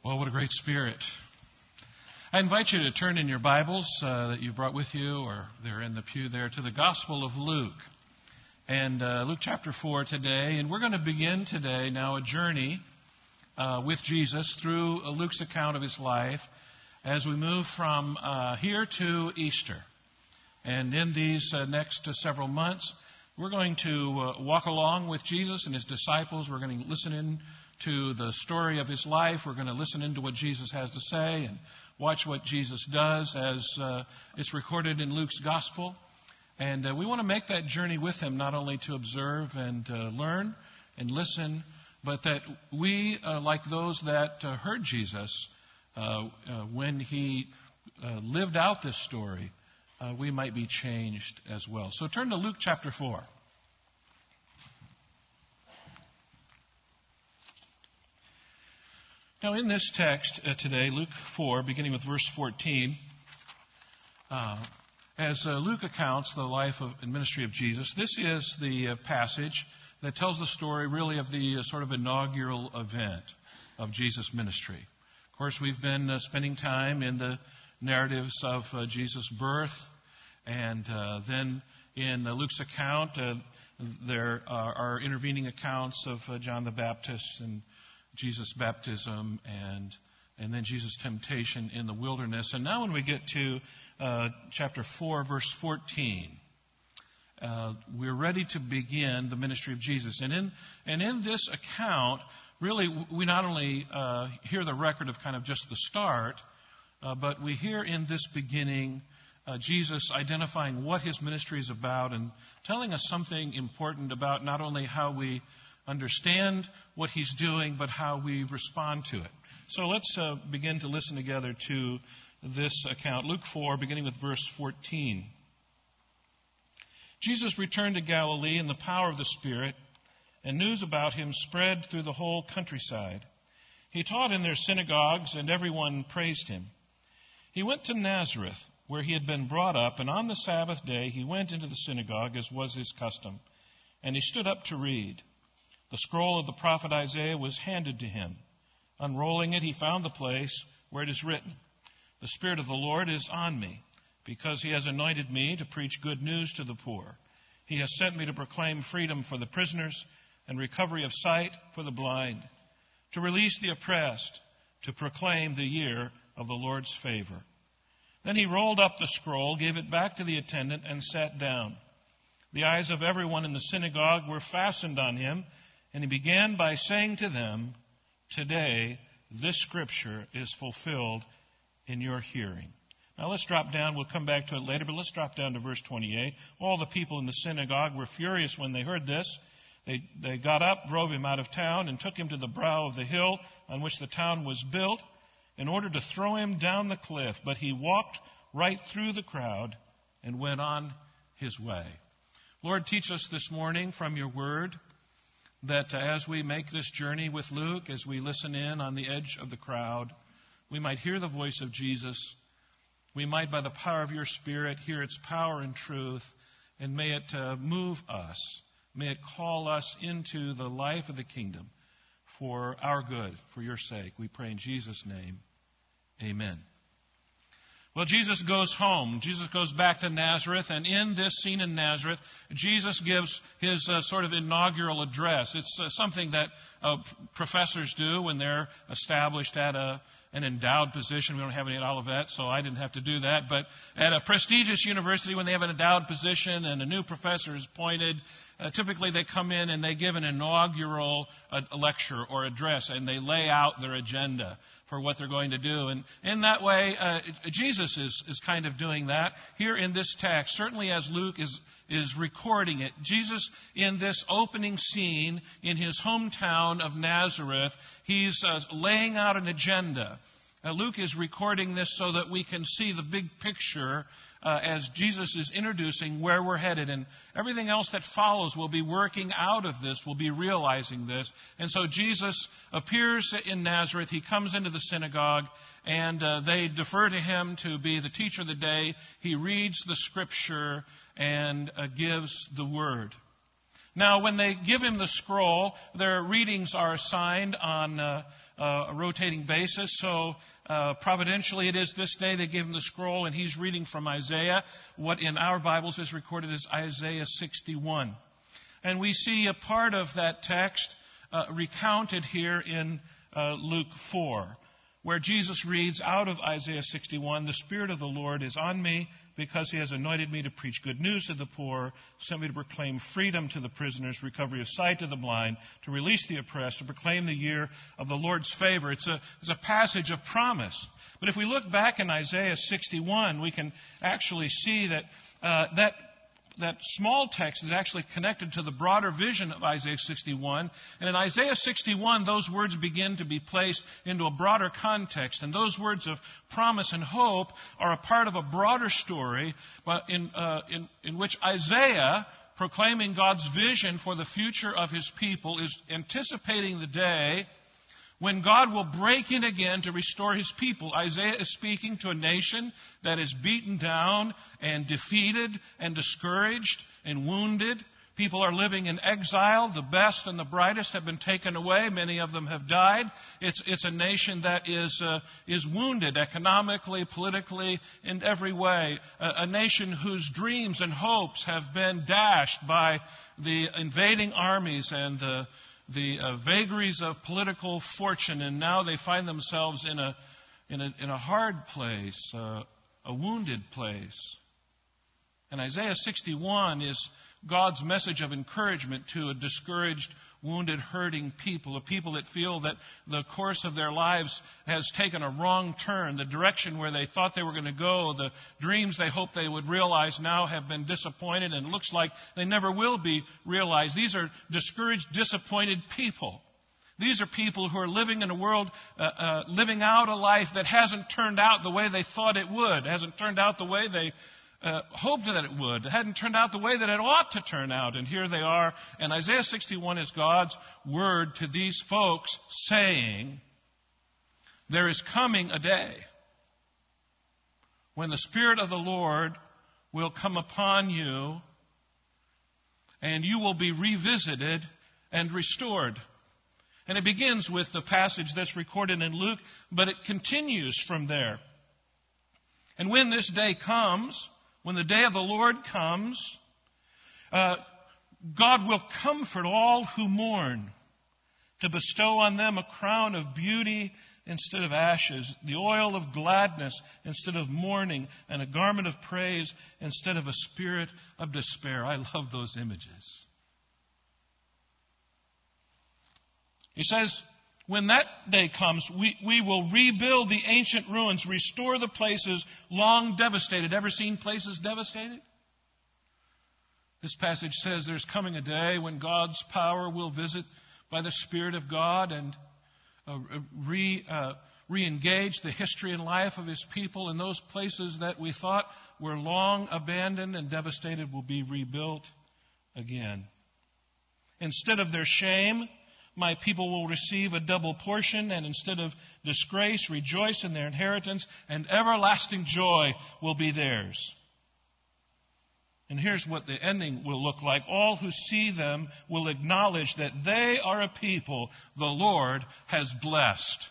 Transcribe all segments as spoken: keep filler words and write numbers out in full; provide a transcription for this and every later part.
Well, what a great spirit. I invite you to turn in your Bibles uh, that you've brought with you, or they're in the pew there, to the Gospel of Luke. And uh, Luke chapter four today. And we're going to begin today now a journey uh, with Jesus through Luke's account of his life as we move from uh, here to Easter. And in these uh, next uh, several months, we're going to uh, walk along with Jesus and his disciples. We're going to listen in to the story of his life. We're going to listen into what Jesus has to say and watch what Jesus does as uh, it's recorded in Luke's gospel. And uh, we want to make that journey with him, not only to observe and uh, learn and listen, but that we, uh, like those that uh, heard Jesus uh, uh, when he uh, lived out this story, uh, we might be changed as well. So turn to Luke chapter four. Now, in this text uh, today, Luke four, beginning with verse fourteen, uh, as uh, Luke accounts the life of, and ministry of Jesus, this is the uh, passage that tells the story really of the uh, sort of inaugural event of Jesus' ministry. Of course, we've been uh, spending time in the narratives of uh, Jesus' birth, and uh, then in uh, Luke's account, uh, there are, are intervening accounts of uh, John the Baptist and Jesus' baptism, and and then Jesus' temptation in the wilderness. And now when we get to uh, chapter four, verse fourteen, uh, we're ready to begin the ministry of Jesus. And in and in this account, really, we not only uh, hear the record of kind of just the start, uh, but we hear in this beginning uh, Jesus identifying what his ministry is about and telling us something important about not only how we understand what he's doing, but how we respond to it. So let's uh, begin to listen together to this account. Luke four, beginning with verse fourteen. Jesus returned to Galilee in the power of the Spirit, and news about him spread through the whole countryside. He taught in their synagogues, and everyone praised him. He went to Nazareth, where he had been brought up, and on the Sabbath day he went into the synagogue, as was his custom, and he stood up to read. The scroll of the prophet Isaiah was handed to him. Unrolling it, he found the place where it is written, "The Spirit of the Lord is on me, because he has anointed me to preach good news to the poor. He has sent me to proclaim freedom for the prisoners and recovery of sight for the blind, to release the oppressed, to proclaim the year of the Lord's favor." Then he rolled up the scroll, gave it back to the attendant, and sat down. The eyes of everyone in the synagogue were fastened on him, and he began by saying to them, "Today, this scripture is fulfilled in your hearing." Now let's drop down. We'll come back to it later, but let's drop down to verse twenty-eight. All the people in the synagogue were furious when they heard this. They, they got up, drove him out of town, and took him to the brow of the hill on which the town was built in order to throw him down the cliff. But he walked right through the crowd and went on his way. Lord, teach us this morning from your word, that as we make this journey with Luke, as we listen in on the edge of the crowd, we might hear the voice of Jesus. We might, by the power of your Spirit, hear its power and truth, and may it uh, move us. May it call us into the life of the kingdom for our good, for your sake. We pray in Jesus' name. Amen. Well, Jesus goes home. Jesus goes back to Nazareth, and in this scene in Nazareth, Jesus gives his uh, sort of inaugural address. It's uh, something that uh, professors do when they're established at a an endowed position. We don't have any at Olivet, so I didn't have to do that. But at a prestigious university, when they have an endowed position and a new professor is appointed, uh, typically they come in and they give an inaugural uh, lecture or address, and they lay out their agenda for what they're going to do. And in that way, uh, Jesus is, is kind of doing that here in this text, certainly as Luke is, is recording it. Jesus, in this opening scene in his hometown of Nazareth, he's uh, laying out an agenda. Uh, Luke is recording this so that we can see the big picture uh, as Jesus is introducing where we're headed. And everything else that follows will be working out of this, will be realizing this. And so Jesus appears in Nazareth. He comes into the synagogue, and uh, they defer to him to be the teacher of the day. He reads the scripture and uh, gives the word. Now, when they give him the scroll, their readings are assigned on uh, uh, a rotating basis. So uh, providentially, it is this day they give him the scroll, and he's reading from Isaiah. What in our Bibles is recorded as Isaiah sixty-one. And we see a part of that text uh, recounted here in uh, Luke four, where Jesus reads out of Isaiah sixty-one, "The Spirit of the Lord is on me, because he has anointed me to preach good news to the poor, sent me to proclaim freedom to the prisoners, recovery of sight to the blind, to release the oppressed, to proclaim the year of the Lord's favor." It's a, it's a passage of promise. But if we look back in Isaiah sixty-one, we can actually see that uh, that that small text is actually connected to the broader vision of Isaiah sixty-one. And in Isaiah sixty-one, those words begin to be placed into a broader context. And those words of promise and hope are a part of a broader story, but in, uh, in, in which Isaiah, proclaiming God's vision for the future of his people, is anticipating the day when God will break in again to restore his people. Isaiah is speaking to a nation that is beaten down and defeated and discouraged and wounded. People are living in exile. The best and the brightest have been taken away. Many of them have died. It's, it's a nation that is, uh, is wounded economically, politically, in every way. A, a nation whose dreams and hopes have been dashed by the invading armies and the the uh, vagaries of political fortune, and now they find themselves in a in a, in a hard place, uh, a wounded place. And Isaiah sixty-one is God's message of encouragement to a discouraged, wounded, hurting people, a people that feel that the course of their lives has taken a wrong turn. The direction where they thought they were going to go, the dreams they hoped they would realize now have been disappointed, and it looks like they never will be realized. These are discouraged, disappointed people. These are people who are living in a world, uh, uh, living out a life that hasn't turned out the way they thought it would, hasn't turned out the way they Uh, hoped that it would. It hadn't turned out the way that it ought to turn out. And here they are. And Isaiah sixty-one is God's word to these folks saying, there is coming a day when the Spirit of the Lord will come upon you and you will be revisited and restored. And it begins with the passage that's recorded in Luke, but it continues from there. And when this day comes, when the day of the Lord comes, uh, God will comfort all who mourn, to bestow on them a crown of beauty instead of ashes, the oil of gladness instead of mourning, and a garment of praise instead of a spirit of despair. I love those images. He says, when that day comes, we, we will rebuild the ancient ruins, restore the places long devastated. Ever seen places devastated? This passage says there's coming a day when God's power will visit by the Spirit of God and uh, re, uh, re-engage the history and life of His people, and those places that we thought were long abandoned and devastated will be rebuilt again. Instead of their shame, my people will receive a double portion, and instead of disgrace, rejoice in their inheritance, and everlasting joy will be theirs. And here's what the ending will look like. All who see them will acknowledge that they are a people the Lord has blessed.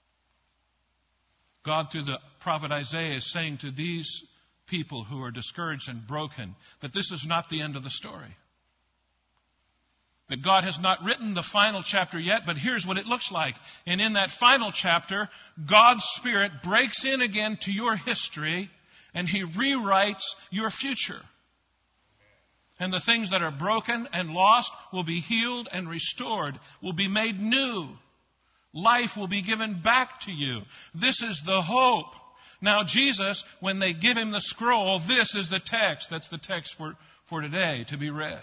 God, through the prophet Isaiah, is saying to these people who are discouraged and broken that this is not the end of the story. That God has not written the final chapter yet, but here's what it looks like. And in that final chapter, God's Spirit breaks in again to your history, and He rewrites your future. And the things that are broken and lost will be healed and restored, will be made new. Life will be given back to you. This is the hope. Now, Jesus, when they give Him the scroll, this is the text. That's the text for, for today to be read.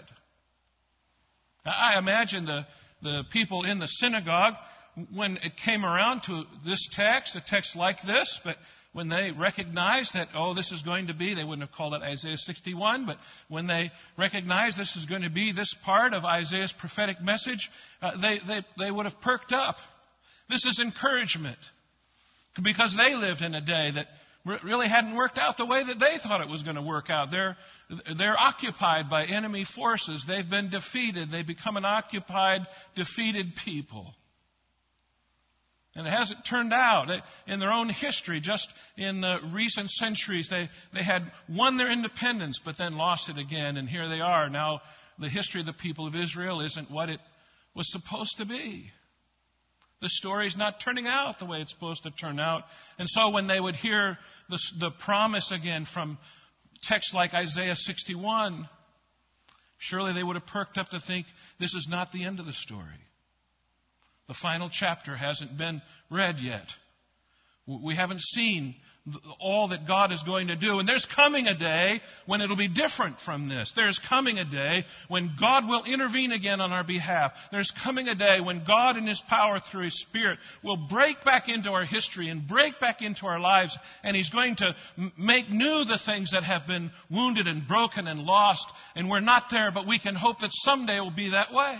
I imagine the, the people in the synagogue, when it came around to this text, a text like this, but when they recognized that, oh, this is going to be, they wouldn't have called it Isaiah sixty-one, but when they recognized this is going to be this part of Isaiah's prophetic message, uh, they, they, they would have perked up. This is encouragement, because they lived in a day that really hadn't worked out the way that they thought it was going to work out. They're, they're occupied by enemy forces. They've been defeated. They've become an occupied, defeated people. And it hasn't turned out. In their own history, just in the recent centuries, they, they had won their independence, but then lost it again. And here they are. Now, the history of the people of Israel isn't what it was supposed to be. The story's not turning out the way it's supposed to turn out. And so when they would hear the, the promise again from texts like Isaiah sixty-one, surely they would have perked up to think, this is not the end of the story. The final chapter hasn't been read yet. We haven't seen all that God is going to do. And there's coming a day when it'll be different from this. There's coming a day when God will intervene again on our behalf. There's coming a day when God in His power through His Spirit will break back into our history and break back into our lives. And He's going to make new the things that have been wounded and broken and lost. And we're not there, but we can hope that someday it will be that way.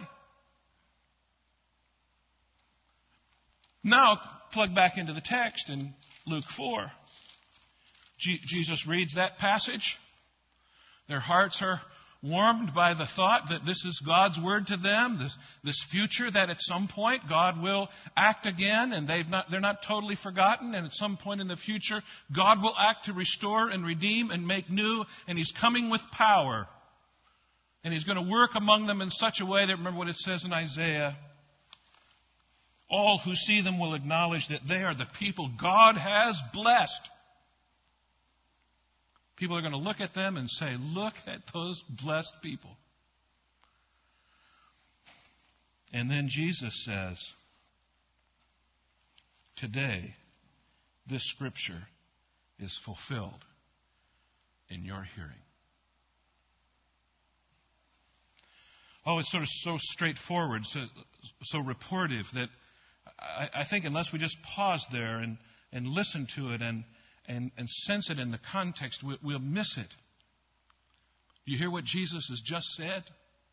Now, plug back into the text in Luke four. Je- Jesus reads that passage. Their hearts are warmed by the thought that this is God's word to them, this, this future that at some point God will act again, and they've not, they're not totally forgotten, and at some point in the future God will act to restore and redeem and make new, and He's coming with power. And He's going to work among them in such a way that, remember what it says in Isaiah, all who see them will acknowledge that they are the people God has blessed. People are going to look at them and say, look at those blessed people. And then Jesus says, today, this scripture is fulfilled in your hearing. Oh, it's sort of so straightforward, so, so reportive that I, I think unless we just pause there and, and listen to it and, and, and sense it in the context, we, we'll miss it. You hear what Jesus has just said?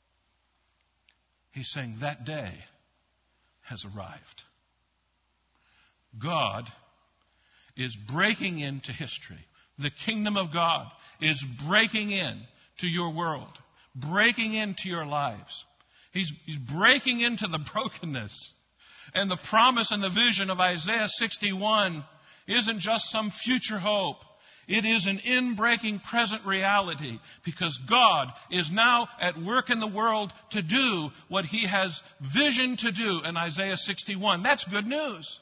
He's saying that day has arrived. God is breaking into history. The kingdom of God is breaking in to your world, breaking into your lives. He's, he's breaking into the brokenness. And the promise and the vision of Isaiah sixty-one isn't just some future hope. It is an in-breaking present reality because God is now at work in the world to do what He has visioned to do in Isaiah sixty-one. That's good news.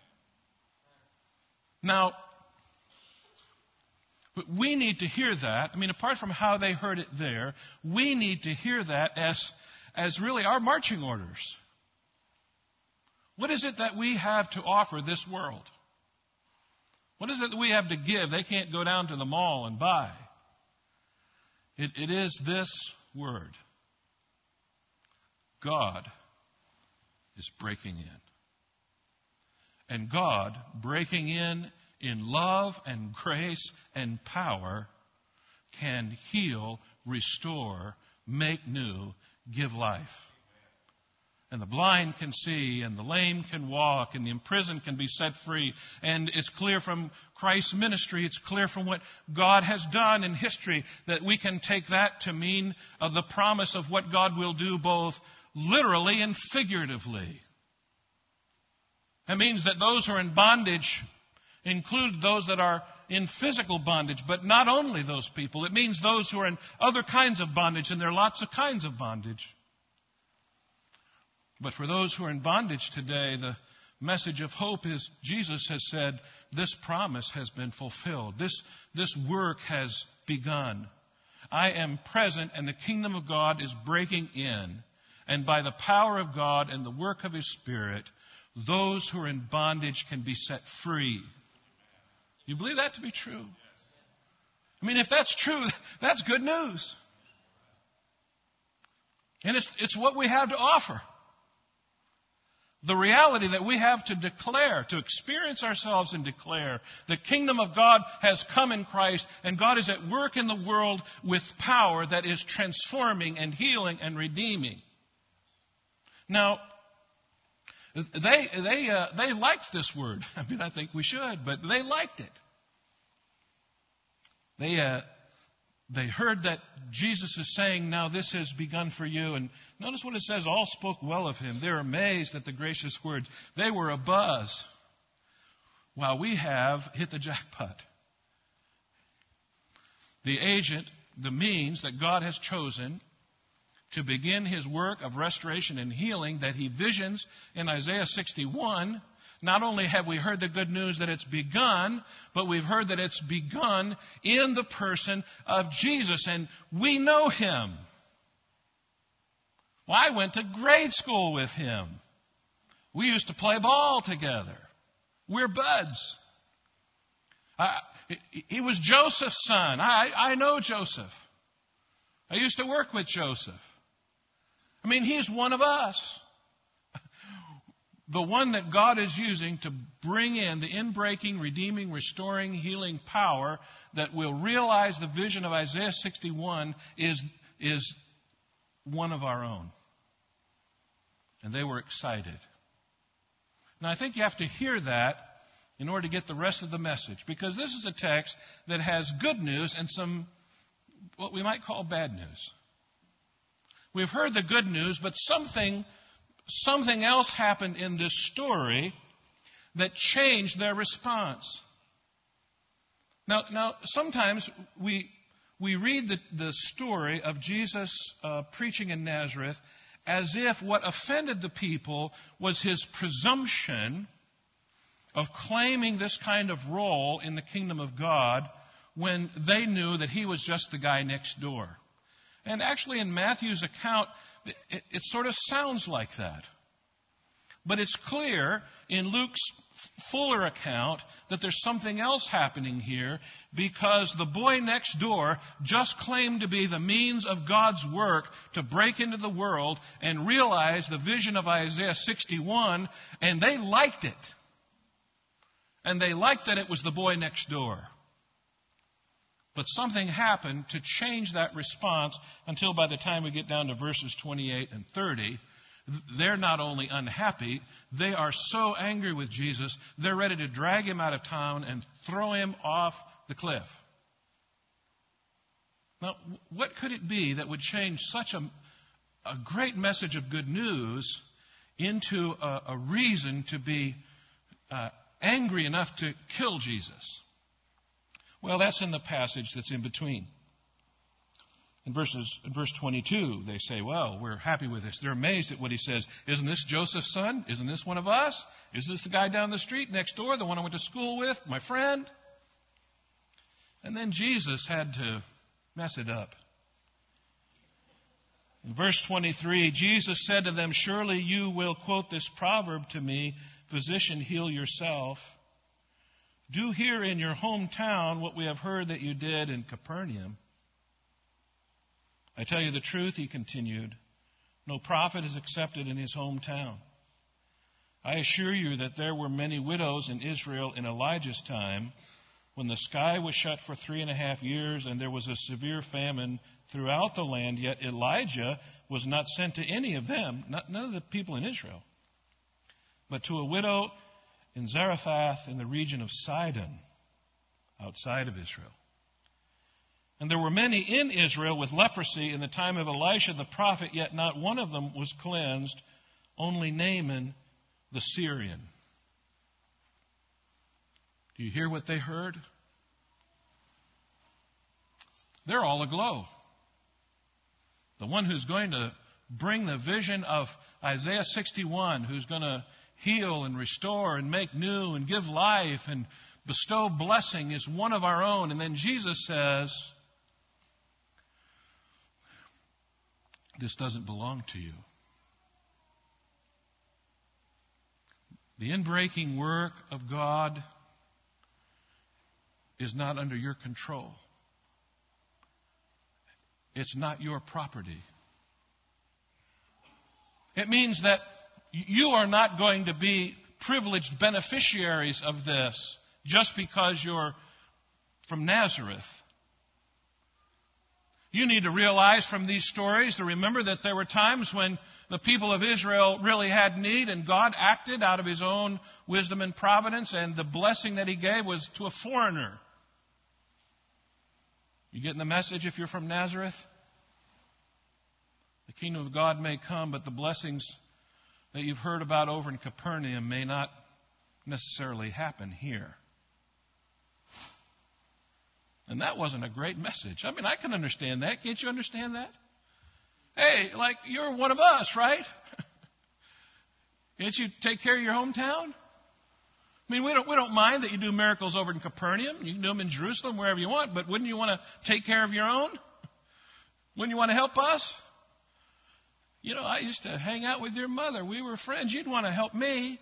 Now, we need to hear that. I mean, apart from how they heard it there, we need to hear that as, as really our marching orders. What is it that we have to offer this world? What is it that we have to give? They can't go down to the mall and buy. It, it is this word. God is breaking in. And God breaking in in love and grace and power can heal, restore, make new, give life. And the blind can see, and the lame can walk, and the imprisoned can be set free. And it's clear from Christ's ministry, it's clear from what God has done in history, that we can take that to mean uh, the promise of what God will do both literally and figuratively. That means that those who are in bondage include those that are in physical bondage, but not only those people. It means those who are in other kinds of bondage, and there are lots of kinds of bondage. But for those who are in bondage today, the message of hope is Jesus has said, this promise has been fulfilled. This, this work has begun. I am present, and the kingdom of God is breaking in. And by the power of God and the work of His Spirit, those who are in bondage can be set free. You believe that to be true? I mean, if that's true, that's good news. And it's, it's what we have to offer. The reality that we have to declare, to experience ourselves and declare, the kingdom of God has come in Christ, and God is at work in the world with power that is transforming and healing and redeeming. Now, they they uh, they liked this word. I mean, I think we should, but they liked it. they uh, they heard that Jesus is saying, now this has begun for you. And notice what it says, all spoke well of him. They're amazed at the gracious words. They were abuzz, while we have hit the jackpot. The agent, the means that God has chosen to begin his work of restoration and healing that he visions in Isaiah sixty-one, not only have we heard the good news that it's begun, but we've heard that it's begun in the person of Jesus, and we know him. Well, I went to grade school with him. We used to play ball together. We're buds. Uh, he was Joseph's son. I, I know Joseph. I used to work with Joseph. I mean, he's one of us. The one that God is using to bring in the inbreaking, redeeming, restoring, healing power that will realize the vision of Isaiah sixty-one is, is one of our own. And they were excited. Now, I think you have to hear that in order to get the rest of the message, because this is a text that has good news and some, what we might call bad news. We've heard the good news, but something, something else happened in this story that changed their response. Now, now sometimes we, we read the, the story of Jesus uh, preaching in Nazareth as if what offended the people was his presumption of claiming this kind of role in the kingdom of God when they knew that he was just the guy next door. And actually in Matthew's account, it, it sort of sounds like that. But it's clear in Luke's fuller account that there's something else happening here, because the boy next door just claimed to be the means of God's work to break into the world and realize the vision of Isaiah sixty-one, and they liked it. And they liked that it was the boy next door. But something happened to change that response until by the time we get down to verses twenty-eight and thirty, they're not only unhappy, they are so angry with Jesus, they're ready to drag him out of town and throw him off the cliff. Now, what could it be that would change such a, a great message of good news into a, a reason to be uh, angry enough to kill Jesus? Well, that's in the passage that's in between. In, verses, in verse twenty-two, they say, well, we're happy with this. They're amazed at what he says. Isn't this Joseph's son? Isn't this one of us? Is this the guy down the street next door, the one I went to school with, my friend? And then Jesus had to mess it up. In verse twenty-three, Jesus said to them, surely you will quote this proverb to me, physician, heal yourself. Do here in your hometown what we have heard that you did in Capernaum. I tell you the truth, he continued, no prophet is accepted in his hometown. I assure you that there were many widows in Israel in Elijah's time, when the sky was shut for three and a half years and there was a severe famine throughout the land, yet Elijah was not sent to any of them, not, none of the people in Israel, but to a widow in Zarephath in the region of Sidon, outside of Israel. And there were many in Israel with leprosy in the time of Elisha the prophet, yet not one of them was cleansed, only Naaman the Syrian. Do you hear what they heard? They're all aglow. The one who's going to bring the vision of Isaiah sixty-one, who's going to heal and restore and make new and give life and bestow blessing, is one of our own. And then Jesus says, this doesn't belong to you. The inbreaking work of God is not under your control. It's not your property. It means that you are not going to be privileged beneficiaries of this just because you're from Nazareth. You need to realize from these stories to remember that there were times when the people of Israel really had need and God acted out of his own wisdom and providence, and the blessing that he gave was to a foreigner. You getting the message if you're from Nazareth? The kingdom of God may come, but the blessings that you've heard about over in Capernaum may not necessarily happen here. And that wasn't a great message. I mean, I can understand that. Can't you understand that? Hey, like, you're one of us, right? Can't you take care of your hometown? I mean, we don't, we don't mind that you do miracles over in Capernaum. You can do them in Jerusalem, wherever you want. But wouldn't you want to take care of your own? Wouldn't you want to help us? You know, I used to hang out with your mother. We were friends. You'd want to help me.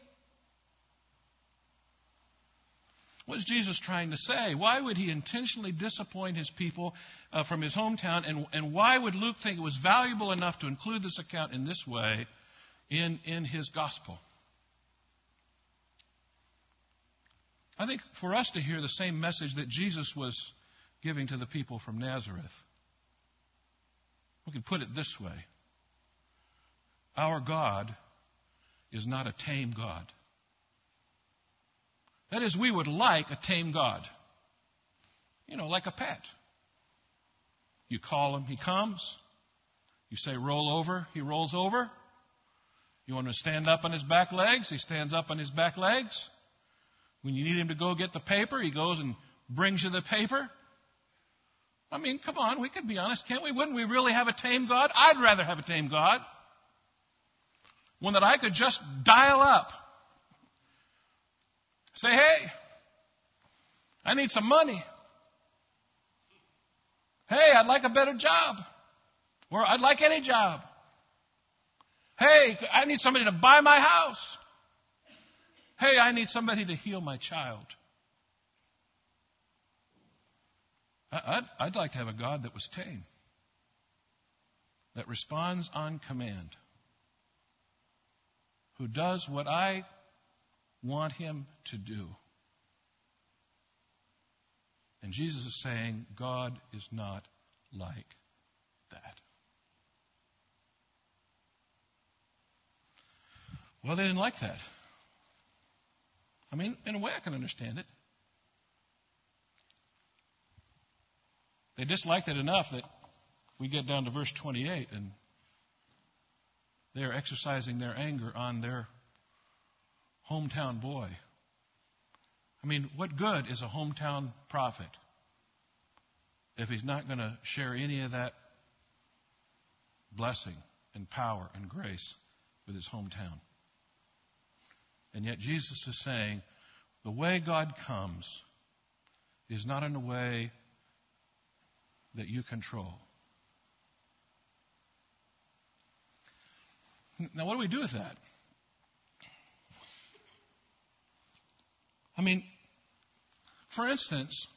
What is Jesus trying to say? Why would he intentionally disappoint his people uh, from his hometown? And, and why would Luke think it was valuable enough to include this account in this way in, in his gospel? I think for us to hear the same message that Jesus was giving to the people from Nazareth, we can put it this way. Our God is not a tame God. That is, we would like a tame God. You know, like a pet. You call him, he comes. You say, roll over, he rolls over. You want him to stand up on his back legs, he stands up on his back legs. When you need him to go get the paper, he goes and brings you the paper. I mean, come on, we can be honest, can't we? Wouldn't we really have a tame God? I'd rather have a tame God. One that I could just dial up. Say, hey, I need some money. Hey, I'd like a better job. Or I'd like any job. Hey, I need somebody to buy my house. Hey, I need somebody to heal my child. I'd, I'd like to have a God that was tame. That responds on command. Who does what I want him to do. And Jesus is saying, God is not like that. Well, they didn't like that. I mean, in a way I can understand it. They disliked it enough that we get down to verse twenty-eight and they are exercising their anger on their hometown boy. I mean, what good is a hometown prophet if he's not going to share any of that blessing and power and grace with his hometown? And yet Jesus is saying, the way God comes is not in a way that you control. Now, what do we do with that? I mean, for instance,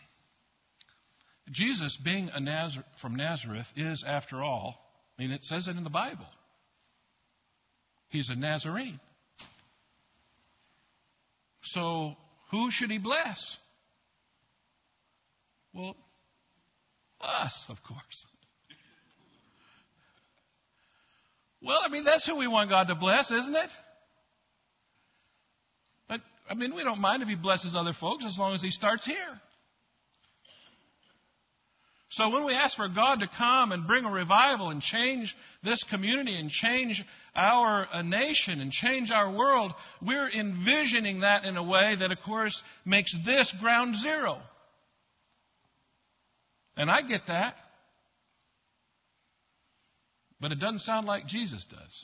Jesus being a Nazar- from Nazareth is, after all, I mean, it says it in the Bible. He's a Nazarene. So, who should he bless? Well, us, of course. Well, I mean, that's who we want God to bless, isn't it? But, I mean, we don't mind if he blesses other folks as long as he starts here. So when we ask for God to come and bring a revival and change this community and change our uh, nation and change our world, we're envisioning that in a way that, of course, makes this ground zero. And I get that. But it doesn't sound like Jesus does.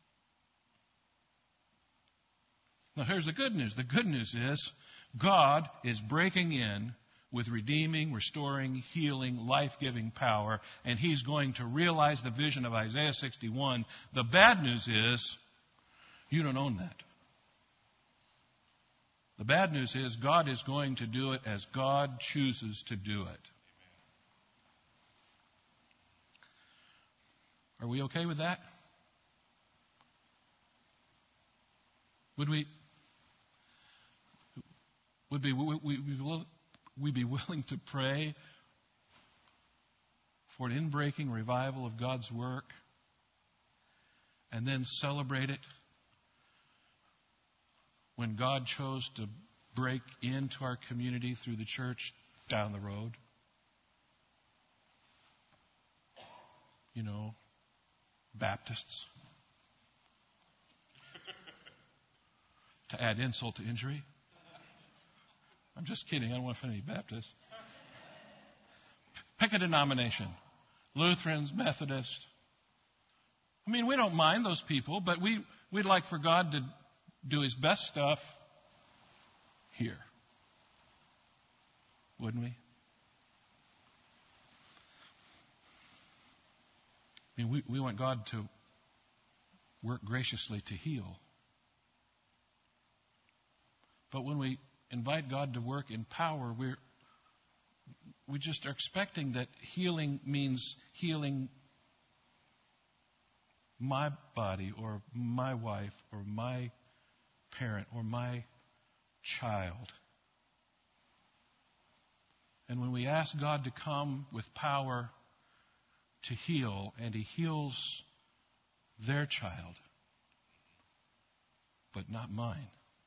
Now, here's the good news. The good news is God is breaking in with redeeming, restoring, healing, life-giving power, and he's going to realize the vision of Isaiah sixty-one. The bad news is you don't own that. The bad news is God is going to do it as God chooses to do it. Are we okay with that? Would we would be we, we, we, we be willing to pray for an inbreaking revival of God's work and then celebrate it when God chose to break into our community through the church down the road? you know, Baptists. To add insult to injury. I'm just kidding. I don't want to offend any Baptists. Pick a denomination. Lutherans, Methodists. I mean, we don't mind those people, but we, we'd like for God to do His best stuff here. Wouldn't we? I mean, we, we want God to work graciously to heal. But when we invite God to work in power, we're we just are expecting that healing means healing my body or my wife or my parent or my child. And when we ask God to come with power to heal, and He heals their child, but not mine.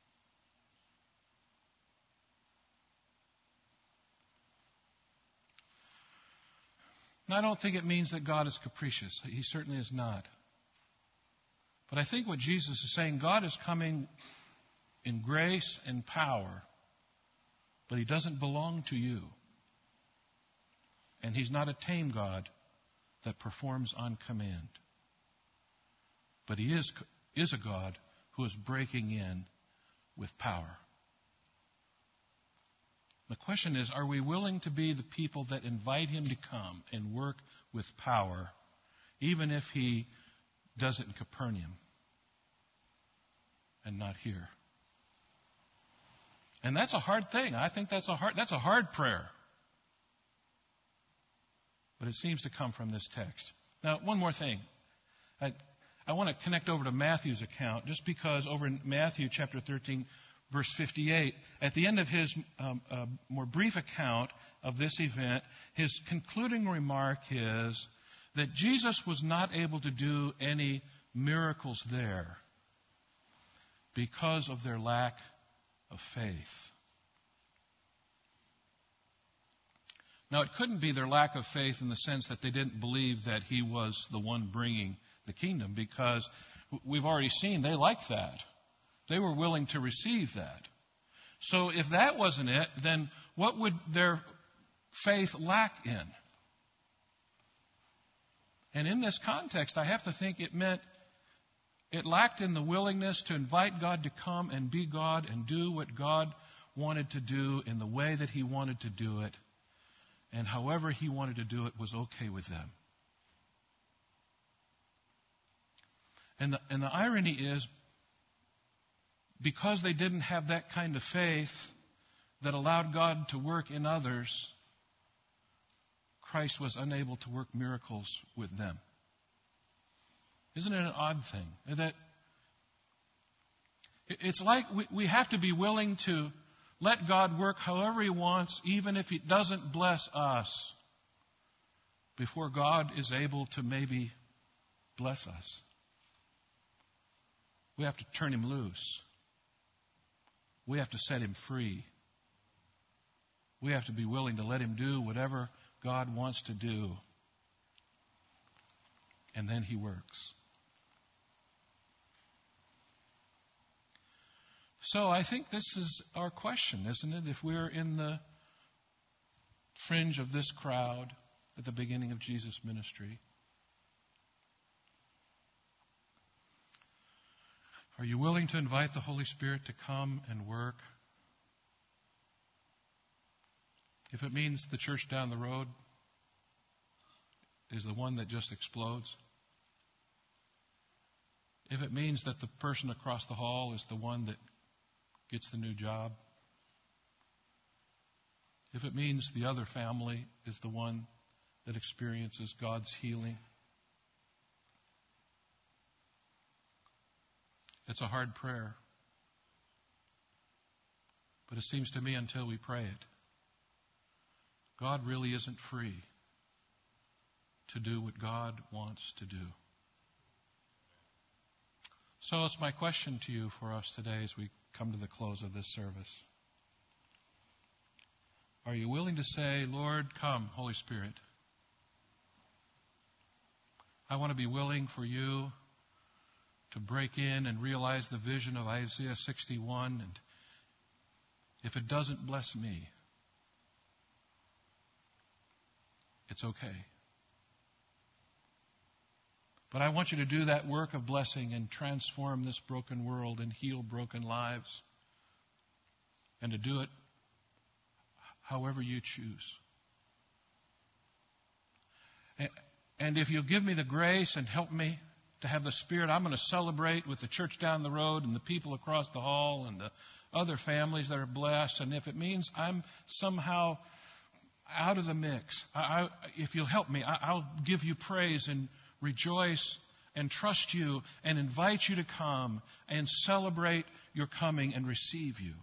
Now, I don't think it means that God is capricious. He certainly is not. But I think what Jesus is saying, God is coming in grace and power, but He doesn't belong to you. And He's not a tame God that performs on command. But He is, is a God who is breaking in with power. The question is, are we willing to be the people that invite Him to come and work with power, even if He does it in Capernaum and not here? And that's a hard thing. I think that's a hard, that's a hard prayer. But it seems to come from this text. Now, one more thing. I, I want to connect over to Matthew's account, just because over in Matthew chapter thirteen, verse fifty-eight, at the end of his um, uh, more brief account of this event, his concluding remark is that Jesus was not able to do any miracles there because of their lack of faith. Now, it couldn't be their lack of faith in the sense that they didn't believe that He was the one bringing the kingdom, because we've already seen they liked that. They were willing to receive that. So if that wasn't it, then what would their faith lack in? And in this context, I have to think it meant it lacked in the willingness to invite God to come and be God and do what God wanted to do in the way that He wanted to do it. And however He wanted to do it was okay with them. And the, and the irony is, because they didn't have that kind of faith that allowed God to work in others, Christ was unable to work miracles with them. Isn't it an odd thing? That it's like we, we have to be willing to let God work however He wants, even if He doesn't bless us, before God is able to maybe bless us. We have to turn Him loose. We have to set Him free. We have to be willing to let Him do whatever God wants to do. And then He works. So I think this is our question, isn't it? If we're in the fringe of this crowd at the beginning of Jesus' ministry, are you willing to invite the Holy Spirit to come and work? If it means the church down the road is the one that just explodes, if it means that the person across the hall is the one that gets the new job, if it means the other family is the one that experiences God's healing, it's a hard prayer. But it seems to me until we pray it, God really isn't free to do what God wants to do. So it's my question to you for us today as we come to the close of this service. Are you willing to say, Lord, come, Holy Spirit. I want to be willing for you to break in and realize the vision of Isaiah sixty-one. And if it doesn't bless me, it's okay. But I want you to do that work of blessing and transform this broken world and heal broken lives. And to do it however you choose. And if you'll give me the grace and help me to have the Spirit, I'm going to celebrate with the church down the road and the people across the hall and the other families that are blessed. And if it means I'm somehow out of the mix, I, I, if you'll help me, I, I'll give you praise and rejoice and trust you and invite you to come and celebrate your coming and receive you.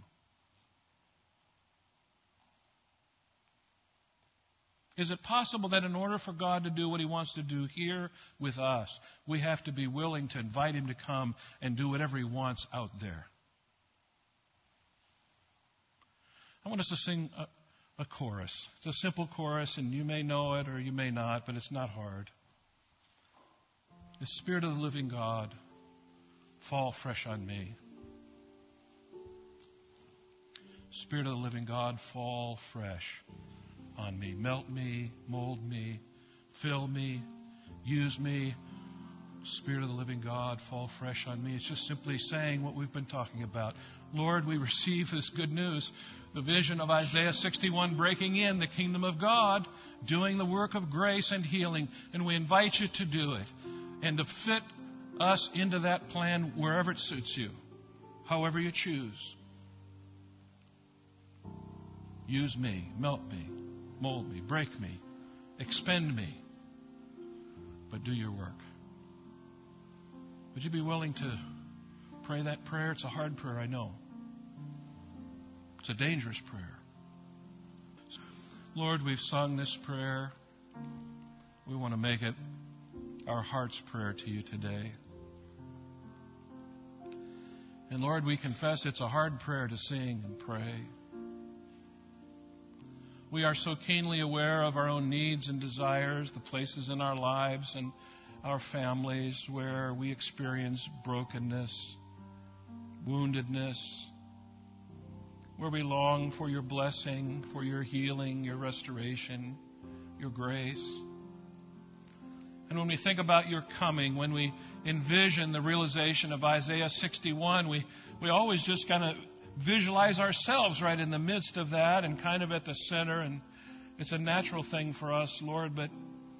Is it possible that in order for God to do what He wants to do here with us, we have to be willing to invite Him to come and do whatever He wants out there? I want us to sing a, a chorus. It's a simple chorus, and you may know it or you may not, but it's not hard. The Spirit of the living God, fall fresh on me. Spirit of the living God, fall fresh on me. Melt me, mold me, fill me, use me. Spirit of the living God, fall fresh on me. It's just simply saying what we've been talking about. Lord, we receive this good news, the vision of Isaiah sixty-one breaking in, the kingdom of God, doing the work of grace and healing, and we invite you to do it and to fit us into that plan wherever it suits you, however you choose. Use me, melt me, mold me, break me, expend me, but do your work. Would you be willing to pray that prayer? It's a hard prayer, I know. It's a dangerous prayer. Lord, we've sung this prayer. We want to make it our heart's prayer to you today. And Lord, we confess it's a hard prayer to sing and pray. We are so keenly aware of our own needs and desires, the places in our lives and our families where we experience brokenness, woundedness, where we long for your blessing, for your healing, your restoration, your grace. And when we think about your coming, when we envision the realization of Isaiah sixty-one, we, we always just kind of visualize ourselves right in the midst of that and kind of at the center. And it's a natural thing for us, Lord, but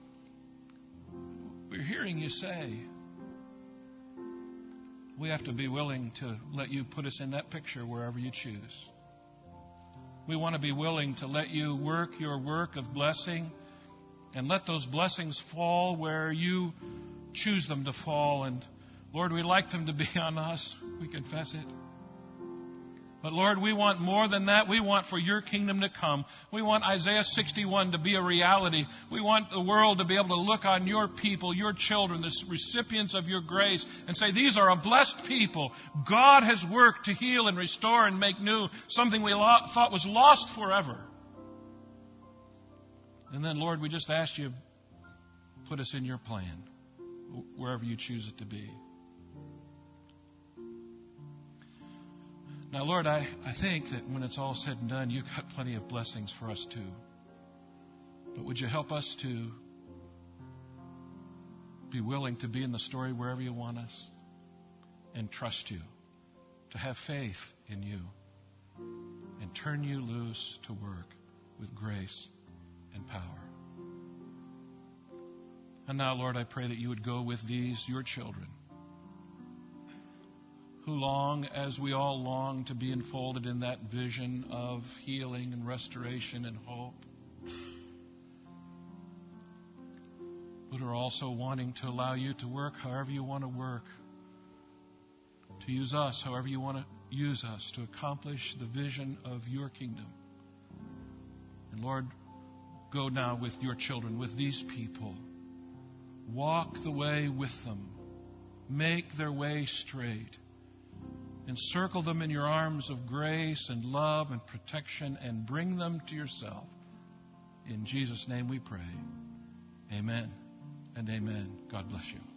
we're hearing you say we have to be willing to let you put us in that picture wherever you choose. We want to be willing to let you work your work of blessing and let those blessings fall where you choose them to fall. And Lord, we like them to be on us. We confess it. But Lord, we want more than that. We want for your kingdom to come. We want Isaiah sixty-one to be a reality. We want the world to be able to look on your people, your children, the recipients of your grace, and say, these are a blessed people. God has worked to heal and restore and make new something we lo- thought was lost forever. And then, Lord, we just ask you, put us in your plan, wherever you choose it to be. Now, Lord, I, I think that when it's all said and done, you've got plenty of blessings for us too. But would you help us to be willing to be in the story wherever you want us and trust you, to have faith in you and turn you loose to work with grace and power. And now, Lord, I pray that you would go with these, your children, who long, as we all long, to be enfolded in that vision of healing and restoration and hope, but are also wanting to allow you to work however you want to work, to use us however you want to use us to accomplish the vision of your kingdom. And Lord, go now with your children, with these people. Walk the way with them. Make their way straight. Encircle them in your arms of grace and love and protection and bring them to yourself. In Jesus' name we pray. Amen and amen. God bless you.